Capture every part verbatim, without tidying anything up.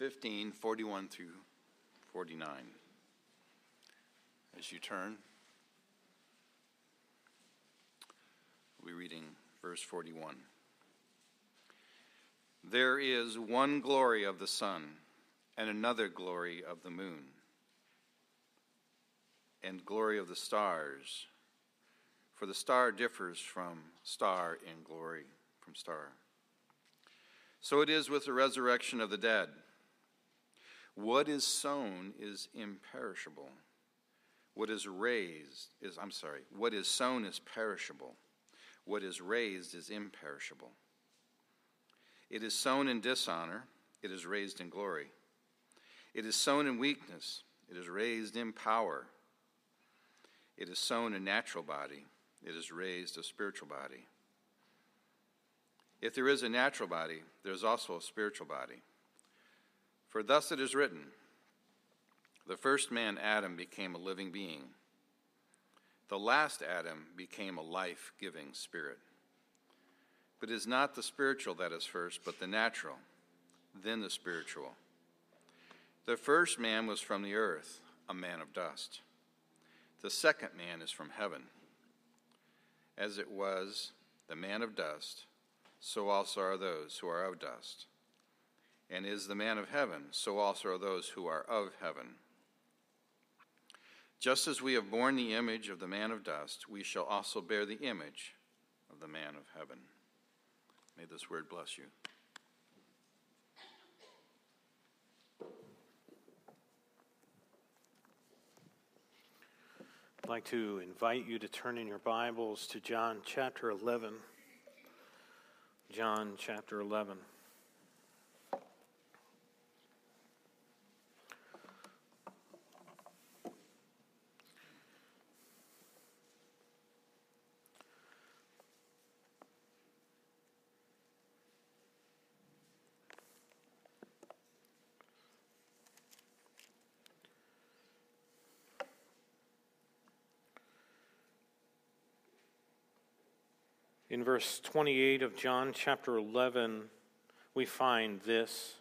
fifteen, forty-one through forty-nine. As you turn, we're reading verse forty-one. There is one glory of the sun, and another glory of the moon, and glory of the stars. For the star differs from star in glory, from star. So it is with the resurrection of the dead. What is sown is imperishable. What is raised is, I'm sorry, what is sown is perishable. What is raised is imperishable. It is sown in dishonor, it is raised in glory. It is sown in weakness, it is raised in power. It is sown a natural body, it is raised a spiritual body. If there is a natural body, there is also a spiritual body. For thus it is written, the first man, Adam, became a living being. The last Adam became a life-giving spirit. But it is not the spiritual that is first, but the natural, then the spiritual. The first man was from the earth, a man of dust. The second man is from heaven. As it was the man of dust, so also are those who are of dust. And is the man of heaven, so also are those who are of heaven. Just as we have borne the image of the man of dust, we shall also bear the image of the man of heaven. May this word bless you. I'd like to invite you to turn in your Bibles to John chapter eleven. John chapter eleven. In verse twenty-eight of John chapter eleven, we find this.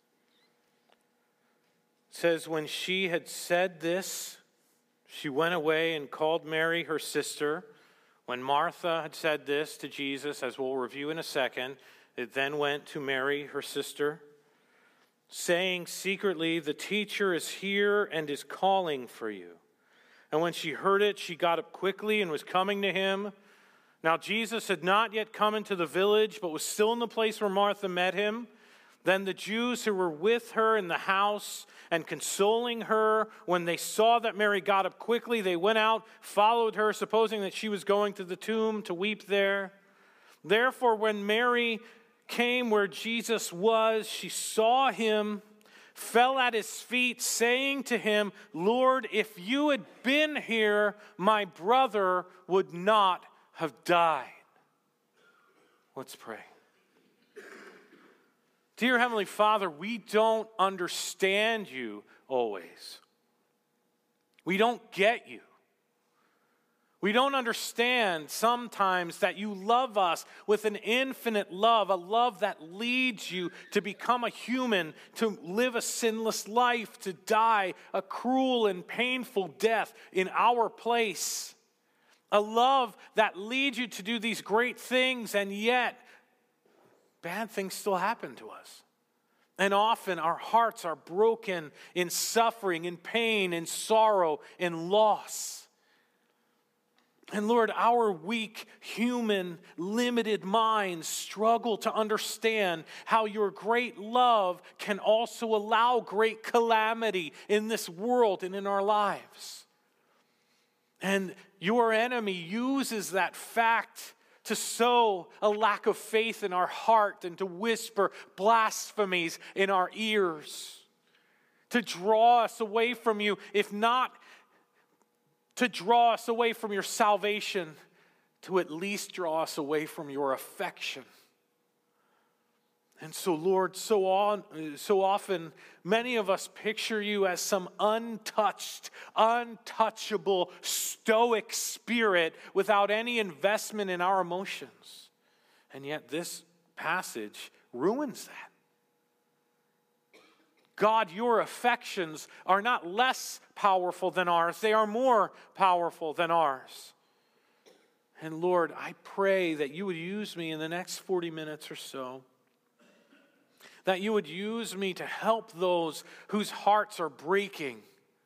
It says, when she had said this, she went away and called Mary, her sister. When Martha had said this to Jesus, as we'll review in a second, it then went to Mary, her sister, saying secretly, the teacher is here and is calling for you. And when she heard it, she got up quickly and was coming to him. Now Jesus had not yet come into the village, but was still in the place where Martha met him. Then the Jews who were with her in the house and consoling her, when they saw that Mary got up quickly, they went out, followed her, supposing that she was going to the tomb to weep there. Therefore, when Mary came where Jesus was, she saw him, fell at his feet, saying to him, Lord, if you had been here, my brother would not have died. Let's pray. Dear Heavenly Father, we don't understand you always. We don't get you. We don't understand sometimes that you love us with an infinite love, a love that leads you to become a human, to live a sinless life, to die a cruel and painful death in our place. A love that leads you to do these great things, and yet bad things still happen to us. And often our hearts are broken in suffering, in pain, in sorrow, in loss. And Lord, our weak, human, limited minds struggle to understand how your great love can also allow great calamity in this world and in our lives. And your enemy uses that fact to sow a lack of faith in our heart and to whisper blasphemies in our ears, to draw us away from you, if not to draw us away from your salvation, to at least draw us away from your affection. And so, Lord, so on, so often, many of us picture you as some untouched, untouchable, stoic spirit without any investment in our emotions. And yet this passage ruins that. God, your affections are not less powerful than ours. They are more powerful than ours. And Lord, I pray that you would use me in the next forty minutes or so. That you would use me to help those whose hearts are breaking.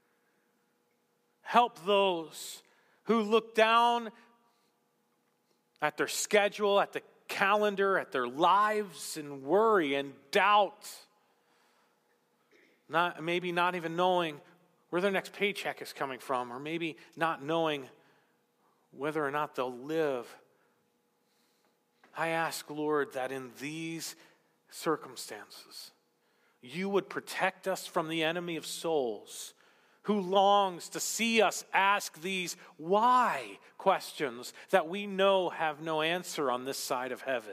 Help those who look down at their schedule, at the calendar, at their lives, and worry and doubt. Not, maybe not even knowing where their next paycheck is coming from, or maybe not knowing whether or not they'll live. I ask, Lord, that in these circumstances, you would protect us from the enemy of souls who longs to see us ask these why questions that we know have no answer on this side of heaven.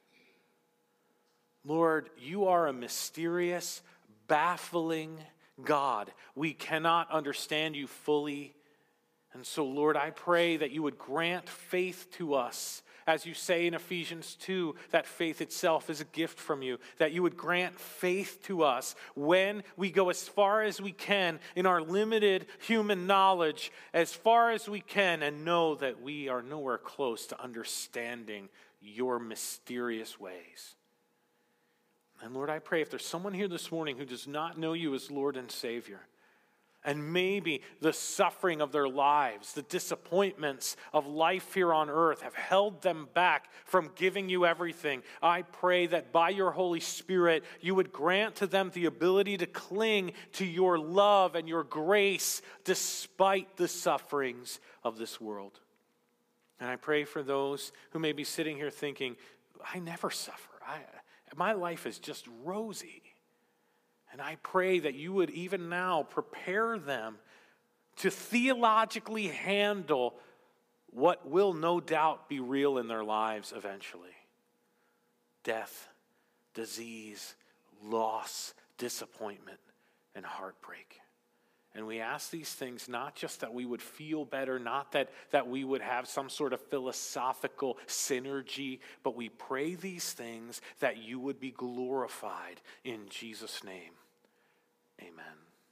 Lord, you are a mysterious, baffling God. We cannot understand you fully. And so, Lord, I pray that you would grant faith to us. As you say in Ephesians two, that faith itself is a gift from you. That you would grant faith to us when we go as far as we can in our limited human knowledge, as far as we can, and know that we are nowhere close to understanding your mysterious ways. And Lord, I pray if there's someone here this morning who does not know you as Lord and Savior, and maybe the suffering of their lives, the disappointments of life here on earth have held them back from giving you everything, I pray that by your Holy Spirit, you would grant to them the ability to cling to your love and your grace despite the sufferings of this world. And I pray for those who may be sitting here thinking, I never suffer. I, my life is just rosy. And I pray that you would even now prepare them to theologically handle what will no doubt be real in their lives eventually. Death, disease, loss, disappointment, and heartbreak. And we ask these things not just that we would feel better, not that, that we would have some sort of philosophical synergy, but we pray these things that you would be glorified in Jesus' name. Amen.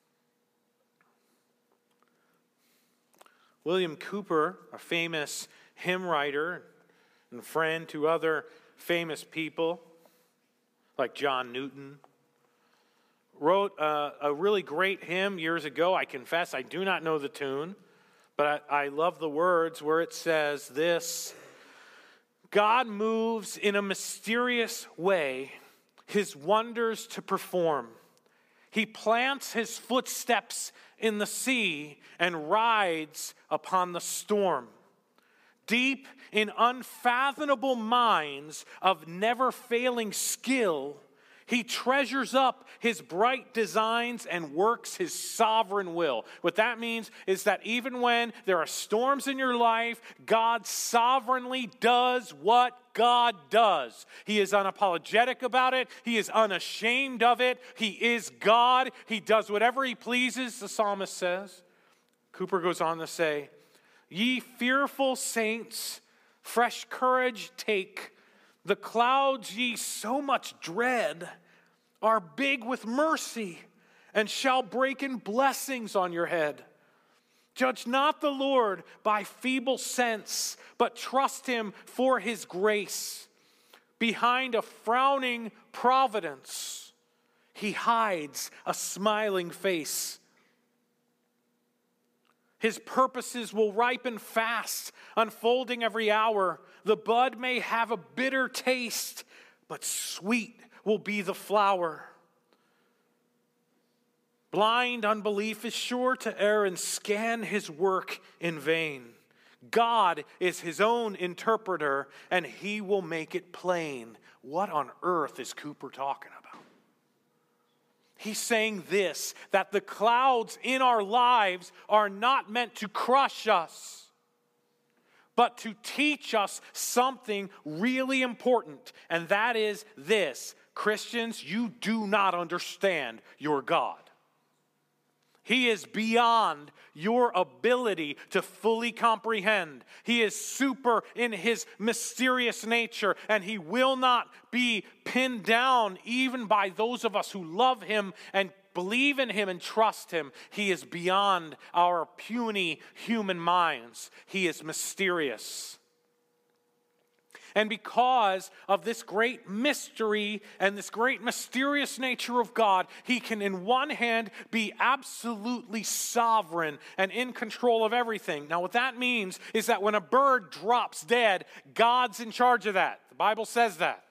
William Cowper, a famous hymn writer and friend to other famous people like John Newton, wrote a, a really great hymn years ago. I confess I do not know the tune, but I, I love the words where it says this: God moves in a mysterious way his wonders to perform. He plants his footsteps in the sea and rides upon the storm. Deep in unfathomable mines of never-failing skill, he treasures up his bright designs and works his sovereign will. What that means is that even when there are storms in your life, God sovereignly does what God does. He is unapologetic about it. He is unashamed of it. He is God. He does whatever he pleases, the psalmist says. Cowper goes on to say, Ye fearful saints, fresh courage take. The clouds ye so much dread are big with mercy and shall break in blessings on your head. Judge not the Lord by feeble sense, but trust him for his grace. Behind a frowning providence, he hides a smiling face. His purposes will ripen fast, unfolding every hour. The bud may have a bitter taste, but sweet will be the flower. Blind unbelief is sure to err and scan his work in vain. God is his own interpreter, and he will make it plain. What on earth is Cowper talking about? He's saying this, that the clouds in our lives are not meant to crush us, but to teach us something really important. And that is this: Christians, you do not understand your God. He is beyond your ability to fully comprehend. He is super in his mysterious nature, and he will not be pinned down even by those of us who love him and believe in him and trust him. He is beyond our puny human minds. He is mysterious. And because of this great mystery and this great mysterious nature of God, he can, in one hand, be absolutely sovereign and in control of everything. Now, what that means is that when a bird drops dead, God's in charge of that. The Bible says that.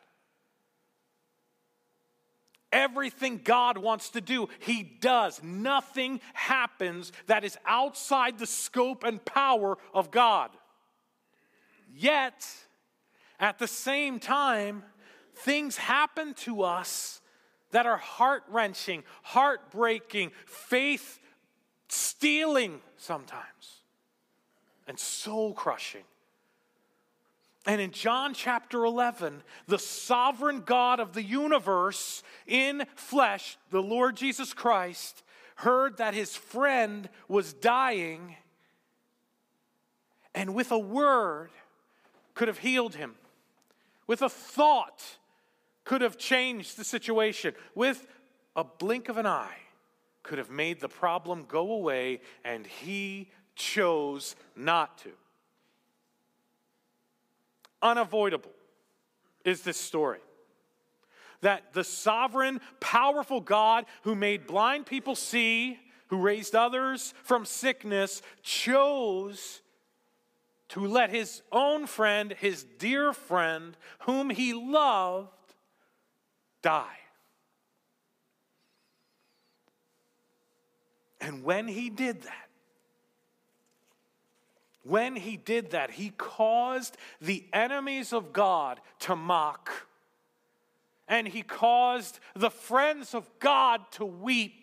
Everything God wants to do, he does. Nothing happens that is outside the scope and power of God. Yet, at the same time, things happen to us that are heart-wrenching, heartbreaking, faith-stealing sometimes, and soul-crushing. And in John chapter eleven, the sovereign God of the universe in flesh, the Lord Jesus Christ, heard that his friend was dying, and with a word could have healed him. With a thought, could have changed the situation. With a blink of an eye, could have made the problem go away, and he chose not to. Unavoidable is this story. That the sovereign, powerful God who made blind people see, who raised others from sickness, chose to let his own friend, his dear friend, whom he loved, die. And when he did that, when he did that, he caused the enemies of God to mock. And he caused the friends of God to weep.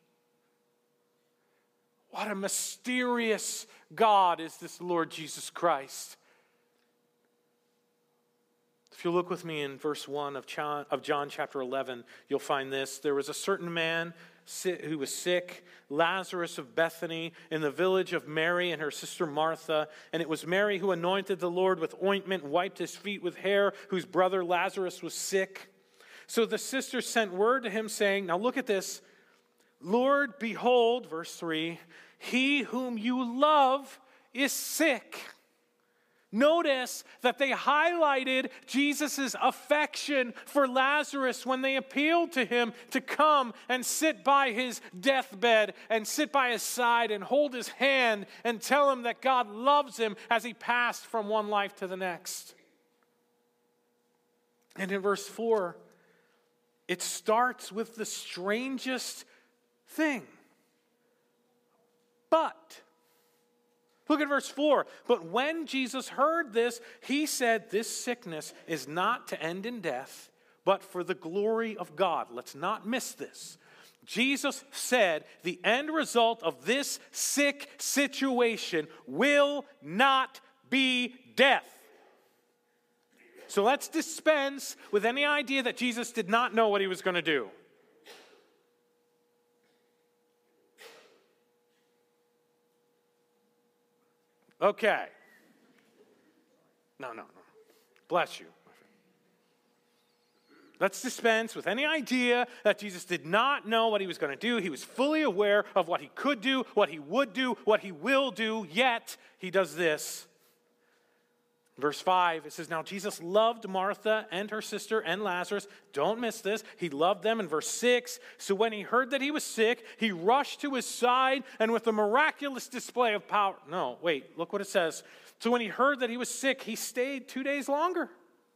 What a mysterious God is this Lord Jesus Christ. If you look with me in verse one of John, of John chapter eleven, you'll find this. There was a certain man who was sick, Lazarus of Bethany, in the village of Mary and her sister Martha. And it was Mary who anointed the Lord with ointment and wiped his feet with hair, whose brother Lazarus was sick. So the sisters sent word to him saying, now look at this, Lord, behold, verse three, he whom you love is sick. Notice that they highlighted Jesus' affection for Lazarus when they appealed to him to come and sit by his deathbed and sit by his side and hold his hand and tell him that God loves him as he passed from one life to the next. And in verse four, it starts with the strangest thing. But, look at verse four. But when Jesus heard this, he said, this sickness is not to end in death, but for the glory of God. Let's not miss this. Jesus said the end result of this sick situation will not be death. So let's dispense with any idea that Jesus did not know what he was going to do. Okay. No, no, no. Bless you. Let's dispense with any idea that Jesus did not know what he was going to do. He was fully aware of what he could do, what he would do, what he will do, yet he does this. Verse five, it says, now Jesus loved Martha and her sister and Lazarus. Don't miss this. He loved them. In verse six, so when he heard that he was sick, he rushed to his side and with a miraculous display of power. No, wait, look what it says. So when he heard that he was sick, he stayed two days longer.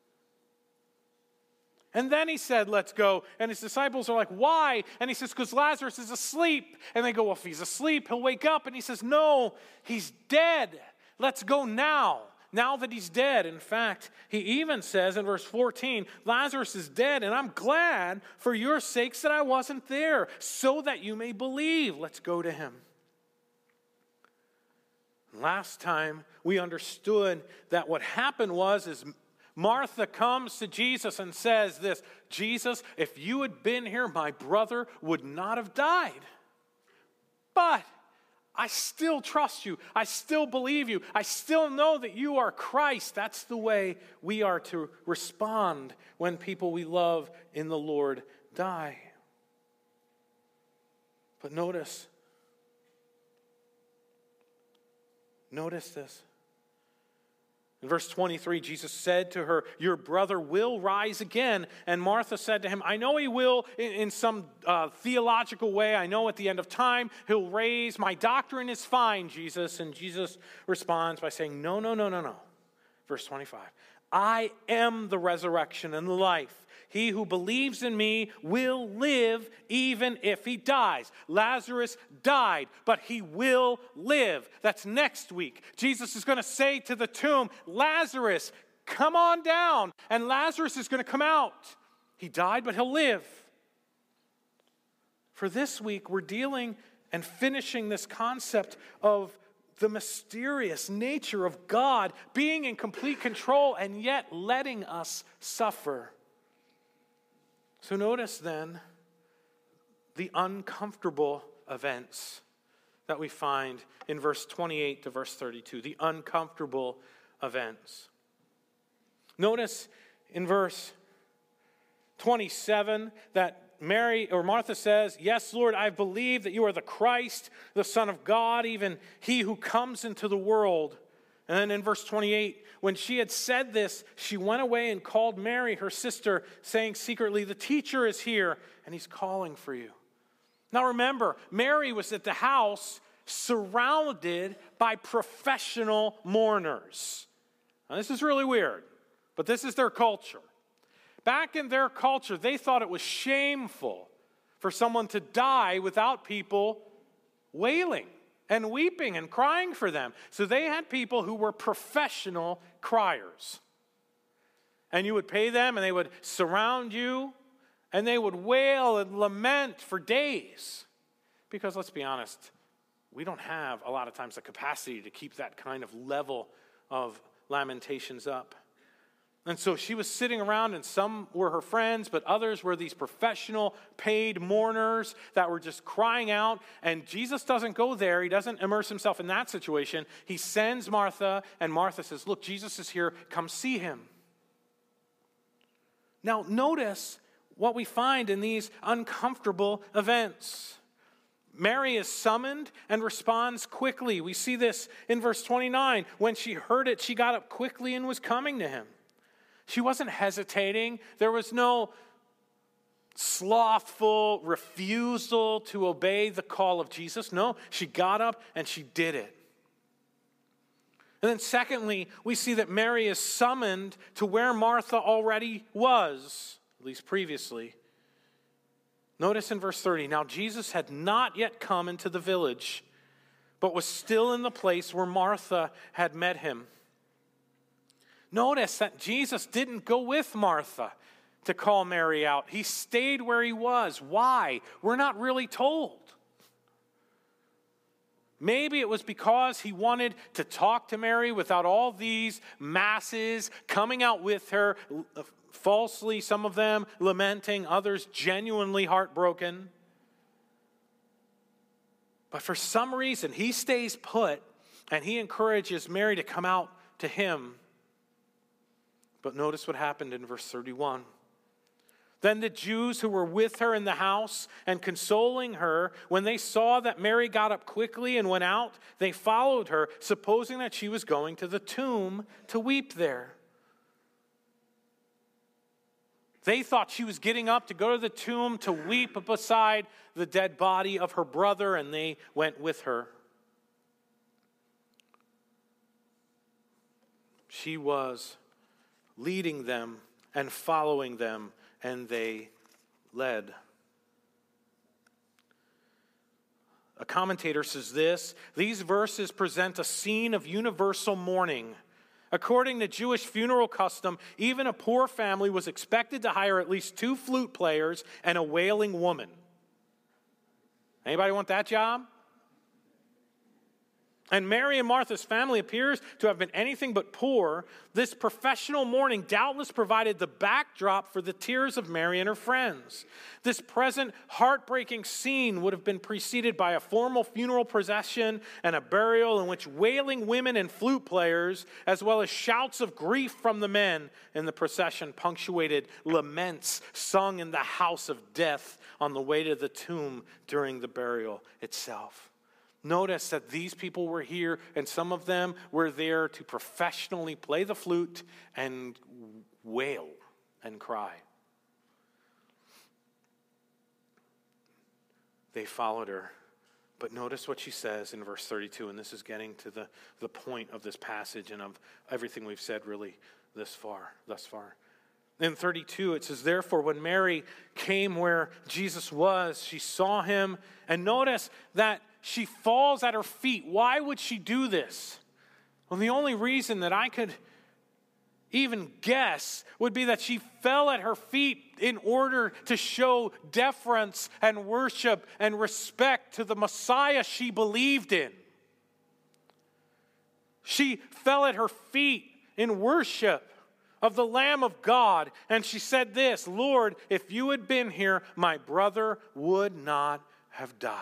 And then he said, let's go. And his disciples are like, why? And he says, because Lazarus is asleep. And they go, well, if he's asleep, he'll wake up. And he says, no, he's dead. Let's go now. Now that he's dead. In fact, he even says in verse fourteen, Lazarus is dead, and I'm glad for your sakes that I wasn't there, so that you may believe. Let's go to him. Last time we understood that what happened was is Martha comes to Jesus and says this, Jesus, if you had been here, my brother would not have died. but I still trust you. I still believe you. I still know that you are Christ. That's the way we are to respond when people we love in the Lord die. But notice, notice this. In verse twenty-three, Jesus said to her, your brother will rise again. And Martha said to him, I know he will in, in some uh, theological way. I know at the end of time he'll raise. My doctrine is fine, Jesus. And Jesus responds by saying, no, no, no, no, no. Verse twenty-five, I am the resurrection and the life. He who believes in me will live even if he dies. Lazarus died, but he will live. That's next week. Jesus is going to say to the tomb, Lazarus, come on down. And Lazarus is going to come out. He died, but he'll live. For this week, we're dealing and finishing this concept of the mysterious nature of God being in complete control and yet letting us suffer. So notice then the uncomfortable events that we find in verse twenty-eight to verse thirty-two. The uncomfortable events. Notice in verse twenty-seven that Mary or Martha says, yes, Lord, I believe that you are the Christ, the Son of God, even he who comes into the world. And then in verse twenty-eight, when she had said this, she went away and called Mary, her sister, saying secretly, the teacher is here, and he's calling for you. Now remember, Mary was at the house surrounded by professional mourners. Now this is really weird, but this is their culture. Back in their culture, they thought it was shameful for someone to die without people wailing and weeping and crying for them. So they had people who were professional criers. And you would pay them and they would surround you and they would wail and lament for days. Because let's be honest, we don't have a lot of times the capacity to keep that kind of level of lamentations up. And so she was sitting around, and some were her friends, but others were these professional paid mourners that were just crying out. And Jesus doesn't go there. He doesn't immerse himself in that situation. He sends Martha, and Martha says, look, Jesus is here. Come see him. Now, notice what we find in these uncomfortable events. Mary is summoned and responds quickly. We see this in verse twenty-nine. When she heard it, she got up quickly and was coming to him. She wasn't hesitating. There was no slothful refusal to obey the call of Jesus. No, she got up and she did it. And then secondly, we see that Mary is summoned to where Martha already was, at least previously. Notice in verse thirty, now Jesus had not yet come into the village, but was still in the place where Martha had met him. Notice that Jesus didn't go with Martha to call Mary out. He stayed where he was. Why? We're not really told. Maybe it was because he wanted to talk to Mary without all these masses coming out with her, falsely, some of them lamenting, others genuinely heartbroken. But for some reason, he stays put and he encourages Mary to come out to him. But notice what happened in verse thirty-one. Then the Jews who were with her in the house and consoling her, when they saw that Mary got up quickly and went out, they followed her, supposing that she was going to the tomb to weep there. They thought she was getting up to go to the tomb to weep beside the dead body of her brother, and they went with her. She was leading them and following them, and they led. A commentator says this: these verses present a scene of universal mourning. According to Jewish funeral custom, even a poor family was expected to hire at least two flute players and a wailing woman. Anybody want that job? And Mary and Martha's family appears to have been anything but poor. This professional mourning doubtless provided the backdrop for the tears of Mary and her friends. This present heartbreaking scene would have been preceded by a formal funeral procession and a burial in which wailing women and flute players, as well as shouts of grief from the men in the procession, punctuated laments sung in the house of death on the way to the tomb during the burial itself. Notice that these people were here, and some of them were there to professionally play the flute and wail and cry. They followed her. But notice what she says in verse thirty-two, and this is getting to the, the point of this passage and of everything we've said really this far, thus far. In thirty-two, it says, therefore, when Mary came where Jesus was, she saw him. And notice that she falls at her feet. Why would she do this? Well, the only reason that I could even guess would be that she fell at her feet in order to show deference and worship and respect to the Messiah she believed in. She fell at her feet in worship of the Lamb of God, and she said this, Lord, if you had been here, my brother would not have died.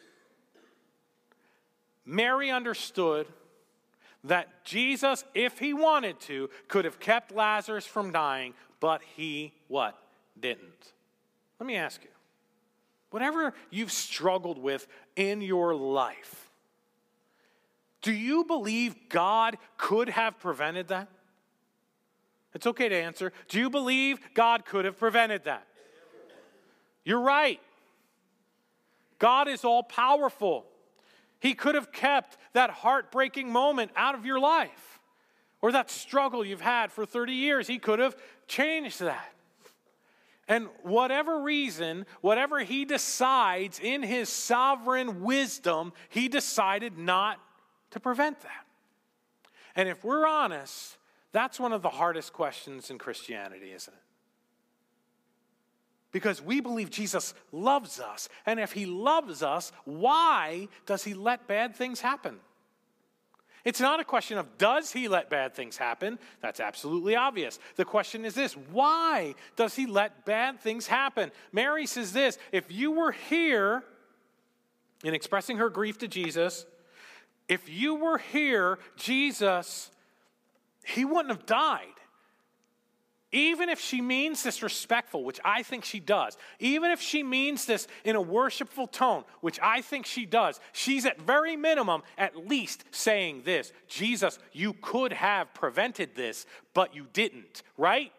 Mary understood that Jesus, if he wanted to, could have kept Lazarus from dying, but he, what? Didn't. Let me ask you, whatever you've struggled with in your life, do you believe God could have prevented that? It's okay to answer. Do you believe God could have prevented that? You're right. God is all powerful. He could have kept that heartbreaking moment out of your life, or that struggle you've had for thirty years. He could have changed that. And whatever reason, whatever he decides in his sovereign wisdom, he decided not to prevent that. And if we're honest, that's one of the hardest questions in Christianity, isn't it? Because we believe Jesus loves us. And if he loves us, why does he let bad things happen? It's not a question of does he let bad things happen? That's absolutely obvious. The question is this, why does he let bad things happen? Mary says this, if you were here in expressing her grief to Jesus, if you were here, Jesus, he wouldn't have died. Even if she means this respectful, which I think she does, even if she means this in a worshipful tone, which I think she does, she's at very minimum at least saying this, Jesus, you could have prevented this, but you didn't, right?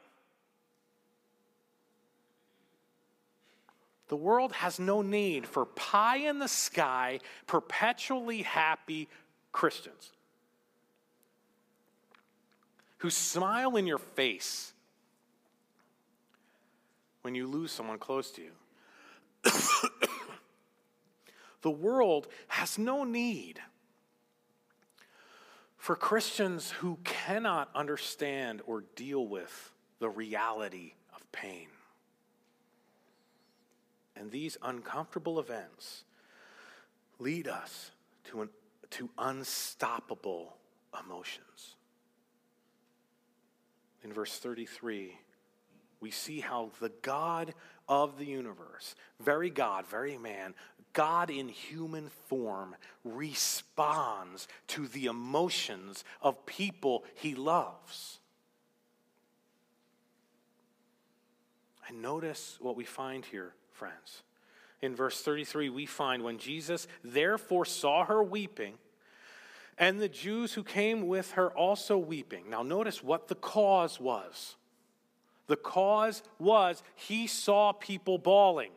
The world has no need for pie in the sky, perpetually happy Christians who smile in your face when you lose someone close to you. The world has no need for Christians who cannot understand or deal with the reality of pain. And these uncomfortable events lead us to, an, to unstoppable emotions. In verse thirty-three, we see how the God of the universe, very God, very man, God in human form, responds to the emotions of people he loves. And notice what we find here, friends. In verse thirty-three, we find when Jesus therefore saw her weeping, and the Jews who came with her also weeping. Now notice what the cause was. The cause was he saw people bawling.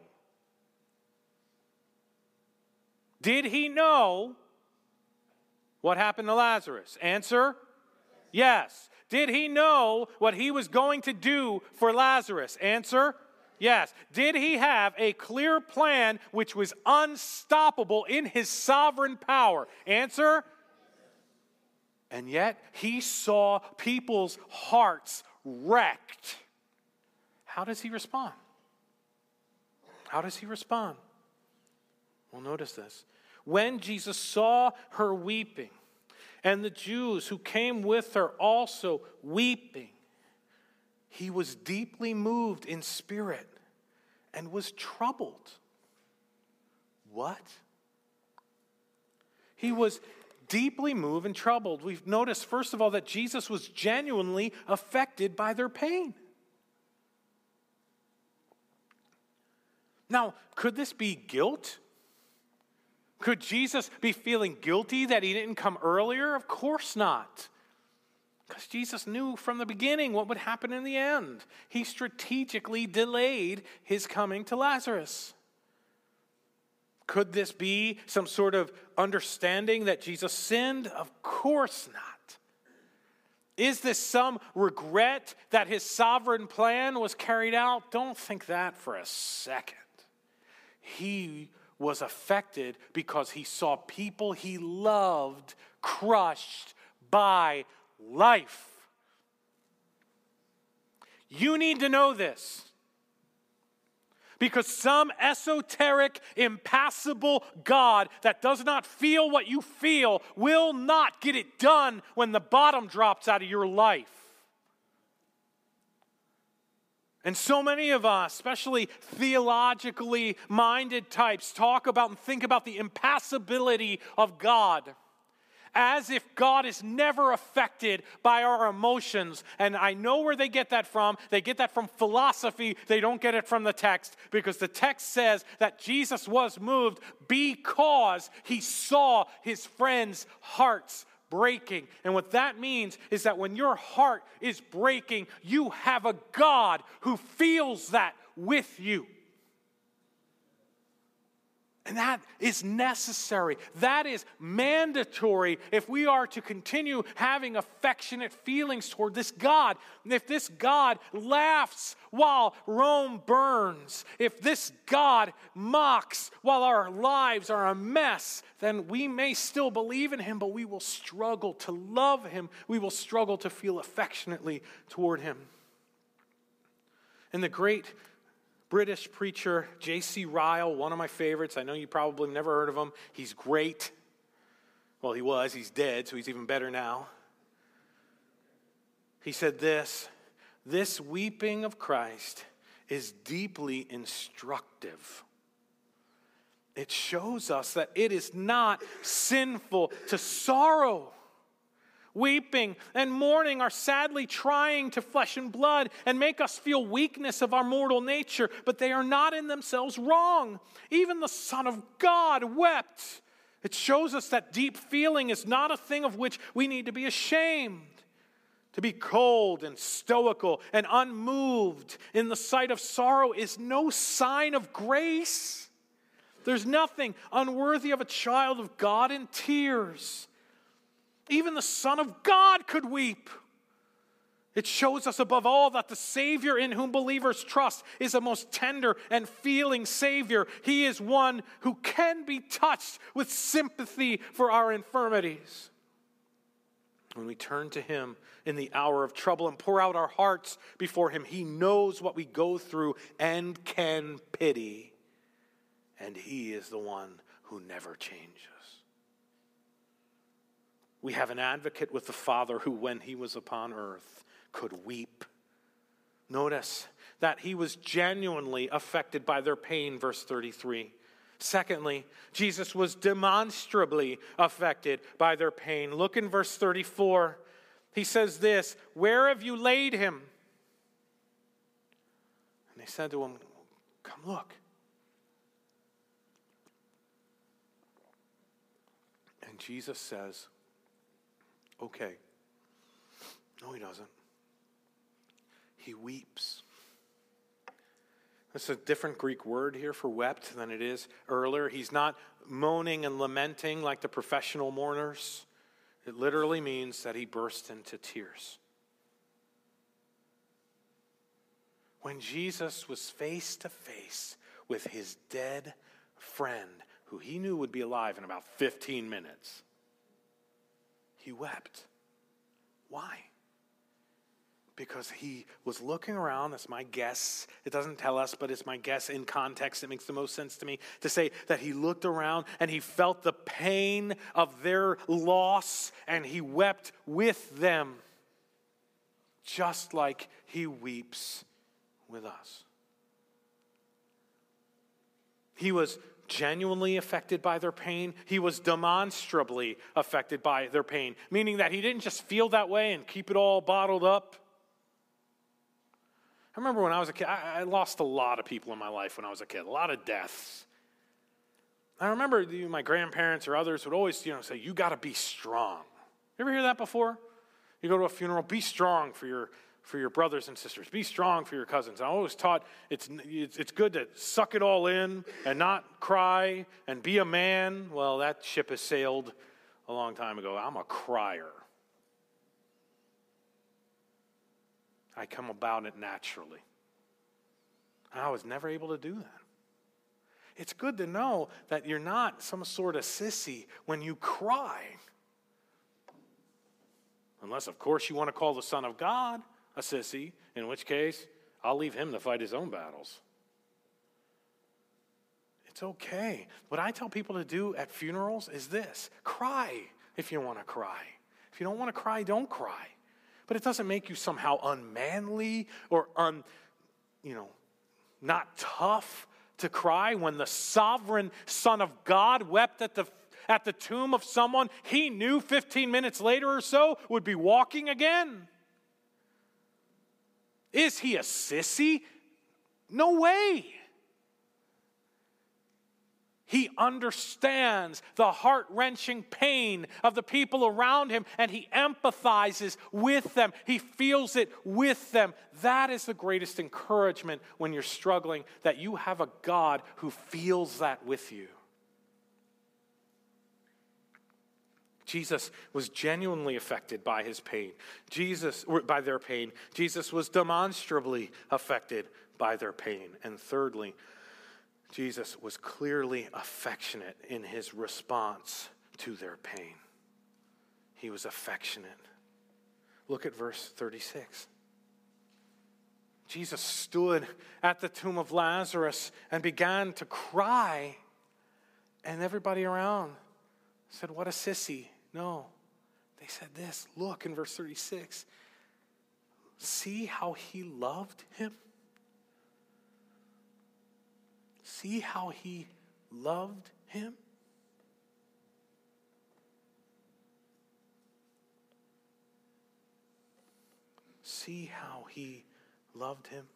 Did he know what happened to Lazarus? Answer, yes. Did he know what he was going to do for Lazarus? Answer, yes. Did he have a clear plan which was unstoppable in his sovereign power? Answer, and yet he saw people's hearts wrecked. How does he respond? How does he respond? Well, notice this. When Jesus saw her weeping, and the Jews who came with her also weeping, he was deeply moved in spirit and was troubled. What? He was deeply moved and troubled. We've noticed, first of all, that Jesus was genuinely affected by their pain. Now, could this be guilt? Could Jesus be feeling guilty that he didn't come earlier? Of course not. Because Jesus knew from the beginning what would happen in the end. He strategically delayed his coming to Lazarus. Could this be some sort of understanding that Jesus sinned? Of course not. Is this some regret that his sovereign plan was carried out? Don't think that for a second. He was affected because he saw people he loved crushed by life. You need to know this. Because some esoteric, impassible God that does not feel what you feel will not get it done when the bottom drops out of your life. And so many of us, especially theologically minded types, talk about and think about the impassibility of God as if God is never affected by our emotions. And I know where they get that from. They get that from philosophy. They don't get it from the text, because the text says that Jesus was moved because he saw his friends' hearts breaking. And what that means is that when your heart is breaking, you have a God who feels that with you. And that is necessary. That is mandatory if we are to continue having affectionate feelings toward this God. And if this God laughs while Rome burns, if this God mocks while our lives are a mess, then we may still believe in him, but we will struggle to love him. We will struggle to feel affectionately toward him. And the great British preacher J C Ryle, one of my favorites. I know you probably never heard of him. He's great. Well, he was. He's dead, so he's even better now. He said this: "This weeping of Christ is deeply instructive. It shows us that it is not sinful to sorrow. Weeping and mourning are sadly trying to flesh and blood and make us feel weakness of our mortal nature, but they are not in themselves wrong. Even the Son of God wept. It shows us that deep feeling is not a thing of which we need to be ashamed. To be cold and stoical and unmoved in the sight of sorrow is no sign of grace. There's nothing unworthy of a child of God in tears. Even the Son of God could weep. It shows us above all that the Savior in whom believers trust is a most tender and feeling Savior. He is one who can be touched with sympathy for our infirmities. When we turn to him in the hour of trouble and pour out our hearts before him, he knows what we go through and can pity. And he is the one who never changes. We have an advocate with the Father who, when he was upon earth, could weep. Notice that he was genuinely affected by their pain, verse thirty-three. Secondly, Jesus was demonstrably affected by their pain. Look in verse thirty-four. He says this: "Where have you laid him?" And they said to him, "Come look." And Jesus says, "Okay." No, he doesn't. He weeps. That's a different Greek word here for wept than it is earlier. He's not moaning and lamenting like the professional mourners. It literally means that he burst into tears. When Jesus was face to face with his dead friend, who he knew would be alive in about fifteen minutes, he wept. Why? Because he was looking around, that's my guess. It doesn't tell us, but it's my guess in context. It makes the most sense to me to say that he looked around and he felt the pain of their loss and he wept with them, just like he weeps with us. He was genuinely affected by their pain. He was demonstrably affected by their pain, meaning that he didn't just feel that way and keep it all bottled up. I remember when I was a kid, I, I lost a lot of people in my life when I was a kid, a lot of deaths. I remember you know, my grandparents or others would always, you know, say, you got to be strong. You ever hear that before? You go to a funeral, be strong for your for your brothers and sisters. Be strong for your cousins. I always taught it's, it's, it's good to suck it all in and not cry and be a man. Well, that ship has sailed a long time ago. I'm a crier. I come about it naturally. And I was never able to do that. It's good to know that you're not some sort of sissy when you cry. Unless, of course, you want to call the Son of God a sissy, in which case, I'll leave him to fight his own battles. It's okay. What I tell people to do at funerals is this. Cry if you want to cry. If you don't want to cry, don't cry. But it doesn't make you somehow unmanly or un, you know, not tough to cry. When the sovereign Son of God wept at the at the tomb of someone he knew fifteen minutes later or so would be walking again. Is he a sissy? No way. He understands the heart-wrenching pain of the people around him, and he empathizes with them. He feels it with them. That is the greatest encouragement when you're struggling, that you have a God who feels that with you. Jesus was genuinely affected by his pain. Jesus, or by their pain. Jesus was demonstrably affected by their pain. And thirdly, Jesus was clearly affectionate in his response to their pain. He was affectionate. Look at verse thirty-six. Jesus stood at the tomb of Lazarus and began to cry, and everybody around said, "What a sissy." No, they said this. Look in verse thirty-six. See how he loved him? See how he loved him? See how he loved him?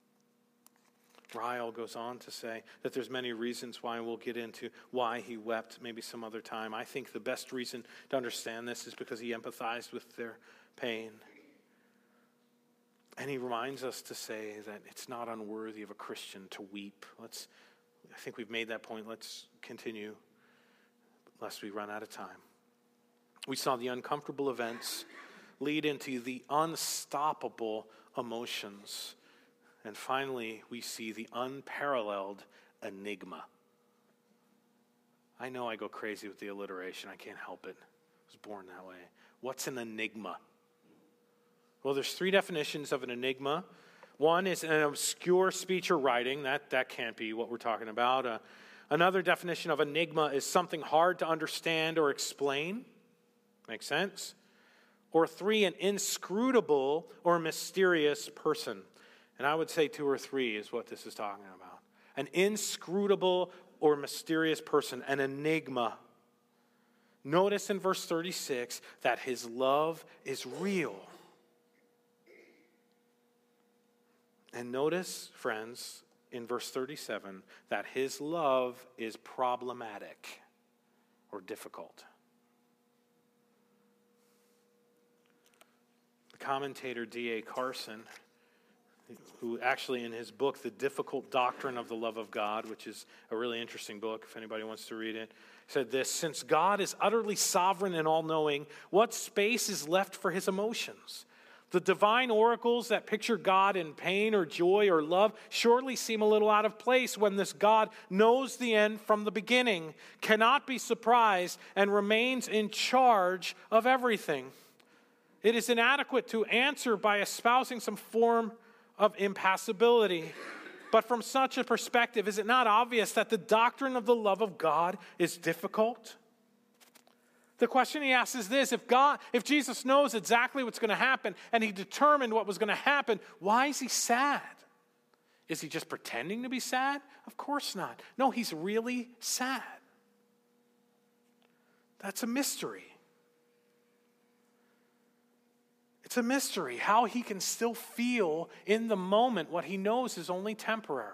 Ryle goes on to say that there's many reasons why, and we'll get into why he wept maybe some other time. I think the best reason to understand this is because he empathized with their pain. And he reminds us to say that it's not unworthy of a Christian to weep. Let's, I think we've made that point. Let's continue, lest we run out of time. We saw the uncomfortable events lead into the unstoppable emotions. And finally, we see the unparalleled enigma. I know I go crazy with the alliteration. I can't help it. I was born that way. What's an enigma? Well, there's three definitions of an enigma. One is an obscure speech or writing. That, that can't be what we're talking about. Uh, another definition of enigma is something hard to understand or explain. Makes sense? Or three, an inscrutable or mysterious person. And I would say two or three is what this is talking about. An inscrutable or mysterious person, an enigma. Notice in verse thirty-six that his love is real. And notice, friends, in verse thirty-seven, that his love is problematic or difficult. The commentator D A Carson, who actually in his book, The Difficult Doctrine of the Love of God, which is a really interesting book if anybody wants to read it, said this: since God is utterly sovereign and all-knowing, what space is left for his emotions? The divine oracles that picture God in pain or joy or love surely seem a little out of place when this God knows the end from the beginning, cannot be surprised, and remains in charge of everything. It is inadequate to answer by espousing some form of impassibility. But from such a perspective, is it not obvious that the doctrine of the love of God is difficult? The question he asks is this: if God, if Jesus knows exactly what's going to happen and he determined what was going to happen, why is he sad? Is he just pretending to be sad? Of course not. No, he's really sad. That's a mystery. It's a mystery how he can still feel in the moment what he knows is only temporary.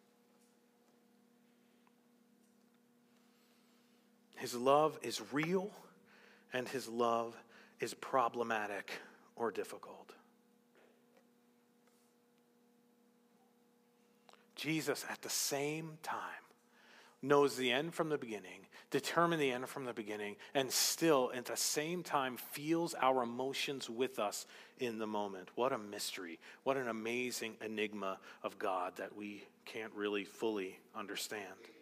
His love is real, and his love is problematic or difficult. Jesus, at the same time, knows the end from the beginning, determined the end from the beginning, and still at the same time feels our emotions with us in the moment. What a mystery. What an amazing enigma of God that we can't really fully understand.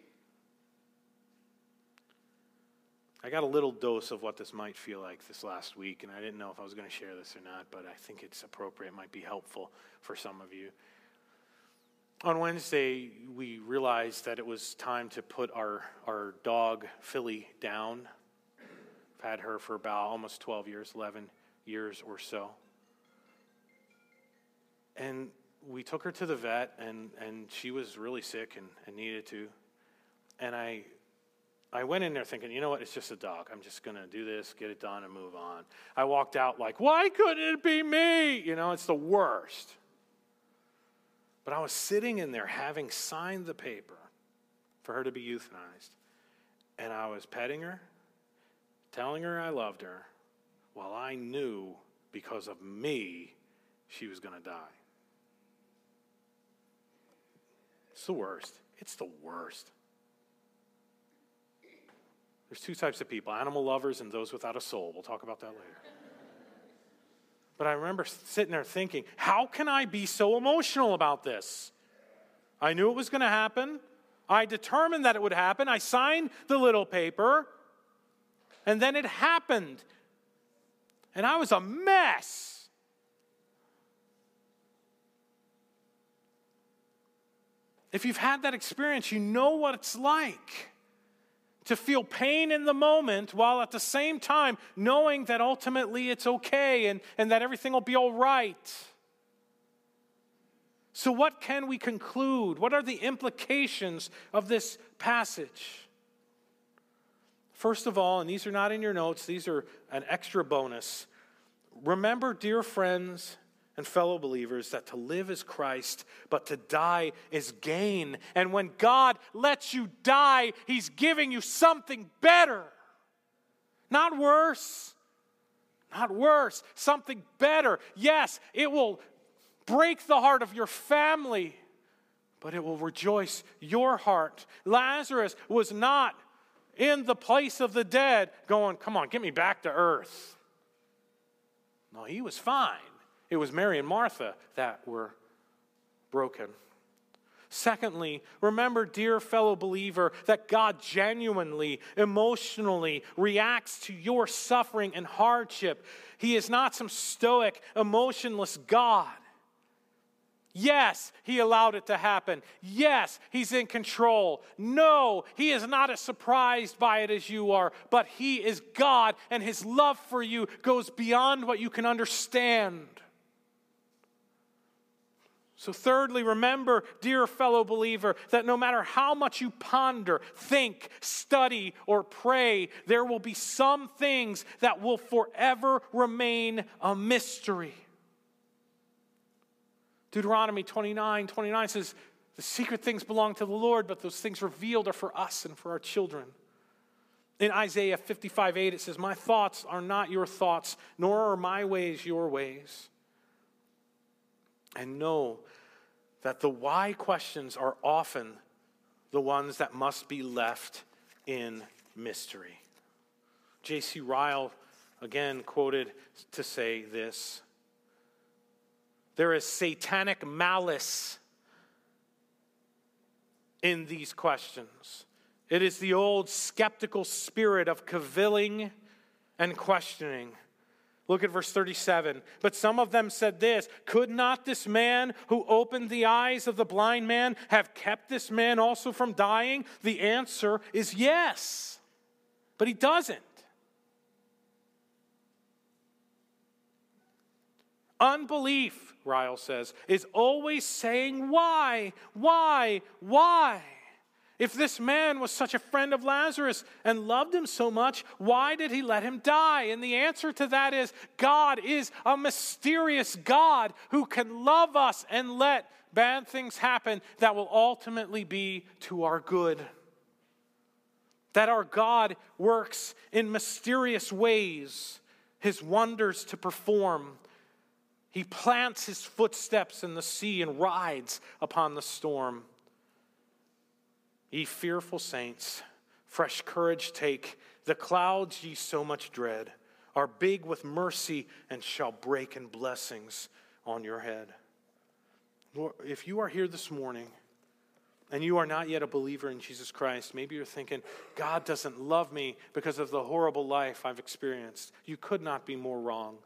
I got a little dose of what this might feel like this last week, and I didn't know if I was going to share this or not, but I think it's appropriate. It might be helpful for some of you. On Wednesday, we realized that it was time to put our, our dog, Philly, down. I've had her for about almost twelve years, eleven years or so. And we took her to the vet, and, and she was really sick and, and needed to. And I I went in there thinking, you know what, it's just a dog. I'm just going to do this, get it done, and move on. I walked out like, why couldn't it be me? You know, it's the worst. But I was sitting in there having signed the paper for her to be euthanized. And I was petting her, telling her I loved her, while I knew because of me she was going to die. It's the worst. It's the worst. There's two types of people, animal lovers and those without a soul. We'll talk about that later. But I remember sitting there thinking, how can I be so emotional about this? I knew it was going to happen. I determined that it would happen. I signed the little paper. And then it happened. And I was a mess. If you've had that experience, you know what it's like to feel pain in the moment while at the same time knowing that ultimately it's okay and, and that everything will be all right. So what can we conclude? What are the implications of this passage? First of all, and these are not in your notes, these are an extra bonus. Remember, dear friends and fellow believers, that to live is Christ, but to die is gain. And when God lets you die, he's giving you something better. Not worse. Not worse. Something better. Yes, it will break the heart of your family, but it will rejoice your heart. Lazarus was not in the place of the dead going, come on, get me back to earth. No, he was fine. It was Mary and Martha that were broken. Secondly, remember, dear fellow believer, that God genuinely, emotionally reacts to your suffering and hardship. He is not some stoic, emotionless God. Yes, he allowed it to happen. Yes, he's in control. No, he is not as surprised by it as you are, but he is God, and his love for you goes beyond what you can understand. So thirdly, remember, dear fellow believer, that no matter how much you ponder, think, study, or pray, there will be some things that will forever remain a mystery. Deuteronomy twenty-nine twenty-nine says, the secret things belong to the Lord, but those things revealed are for us and for our children. In Isaiah fifty-five eight, it says, my thoughts are not your thoughts, nor are my ways your ways. And know that the why questions are often the ones that must be left in mystery. J C Ryle, again quoted to say this: there is satanic malice in these questions. It is the old skeptical spirit of cavilling and questioning. Look at verse thirty-seven. But some of them said this, could not this man who opened the eyes of the blind man have kept this man also from dying? The answer is yes. But he doesn't. Unbelief, Ryle says, is always saying why, why, why? If this man was such a friend of Lazarus and loved him so much, why did he let him die? And the answer to that is God is a mysterious God who can love us and let bad things happen that will ultimately be to our good. That our God works in mysterious ways, his wonders to perform. He plants his footsteps in the sea and rides upon the storm. Ye fearful saints, fresh courage take. The clouds ye so much dread are big with mercy and shall break in blessings on your head. Lord, if you are here this morning and you are not yet a believer in Jesus Christ, maybe you're thinking, God doesn't love me because of the horrible life I've experienced. You could not be more wrong.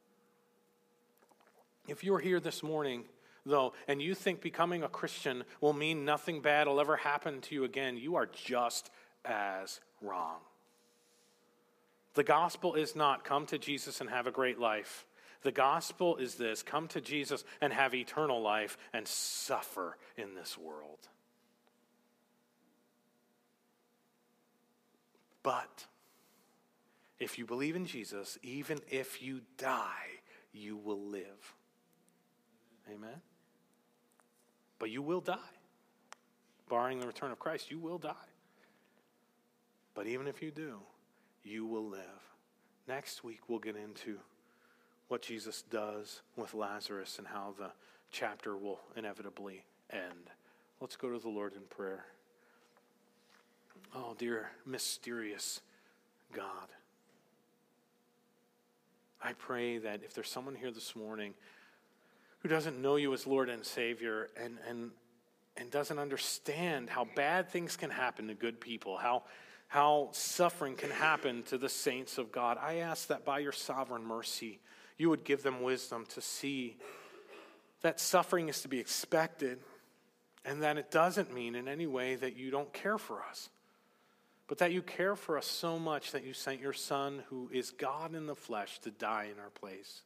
If you're here this morning, though, and you think becoming a Christian will mean nothing bad will ever happen to you again, you are just as wrong. The gospel is not come to Jesus and have a great life. The gospel is this, come to Jesus and have eternal life and suffer in this world. But if you believe in Jesus, even if you die, you will live. Amen? But you will die. Barring the return of Christ, you will die. But even if you do, you will live. Next week, we'll get into what Jesus does with Lazarus and how the chapter will inevitably end. Let's go to the Lord in prayer. Oh, dear mysterious God, I pray that if there's someone here this morning who doesn't know you as Lord and Savior and, and, and doesn't understand how bad things can happen to good people, how, how suffering can happen to the saints of God, I ask that by your sovereign mercy, you would give them wisdom to see that suffering is to be expected and that it doesn't mean in any way that you don't care for us, but that you care for us so much that you sent your Son, who is God in the flesh, to die in our place.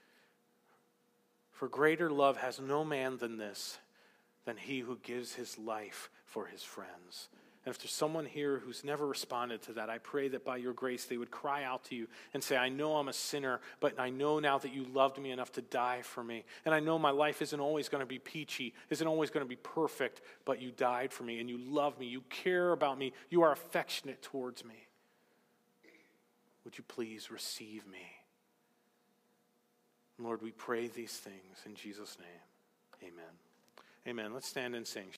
For greater love has no man than this, than he who gives his life for his friends. And if there's someone here who's never responded to that, I pray that by your grace they would cry out to you and say, I know I'm a sinner, but I know now that you loved me enough to die for me. And I know my life isn't always going to be peachy, isn't always going to be perfect, but you died for me and you love me, you care about me, you are affectionate towards me. Would you please receive me? Lord, we pray these things in Jesus' name. Amen. Amen. Let's stand and sing.